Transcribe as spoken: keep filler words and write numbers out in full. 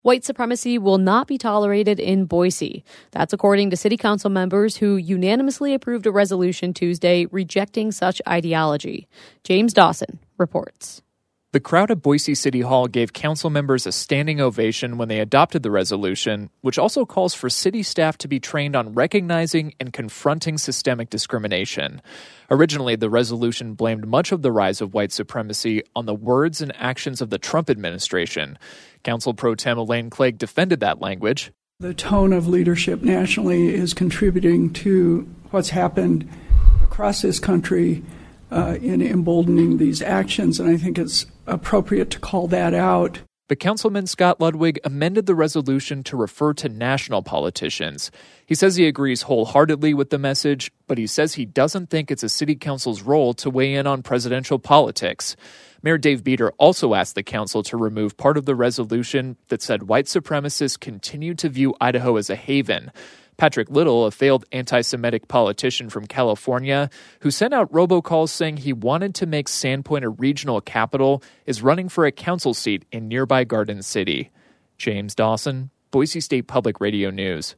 White supremacy will not be tolerated in Boise. That's according to city council members who unanimously approved a resolution Tuesday rejecting such ideology. James Dawson reports. The crowd at Boise City Hall gave council members a standing ovation when they adopted the resolution, which also calls for city staff to be trained on recognizing and confronting systemic discrimination. Originally, the resolution blamed much of the rise of white supremacy on the words and actions of the Trump administration. Council Pro Tem Elaine Clegg defended that language. The tone of leadership nationally is contributing to what's happened across this country uh, in emboldening these actions, and I think it's appropriate to call that out. But Councilman Scott Ludwig amended the resolution to refer to national politicians. He says he agrees wholeheartedly with the message, but he says he doesn't think it's a city council's role to weigh in on presidential politics. Mayor Dave Beater also asked the council to remove part of the resolution that said white supremacists continue to view Idaho as a haven. Patrick Little, a failed anti-Semitic politician from California, who sent out robocalls saying he wanted to make Sandpoint a regional capital, is running for a council seat in nearby Garden City. James Dawson, Boise State Public Radio News.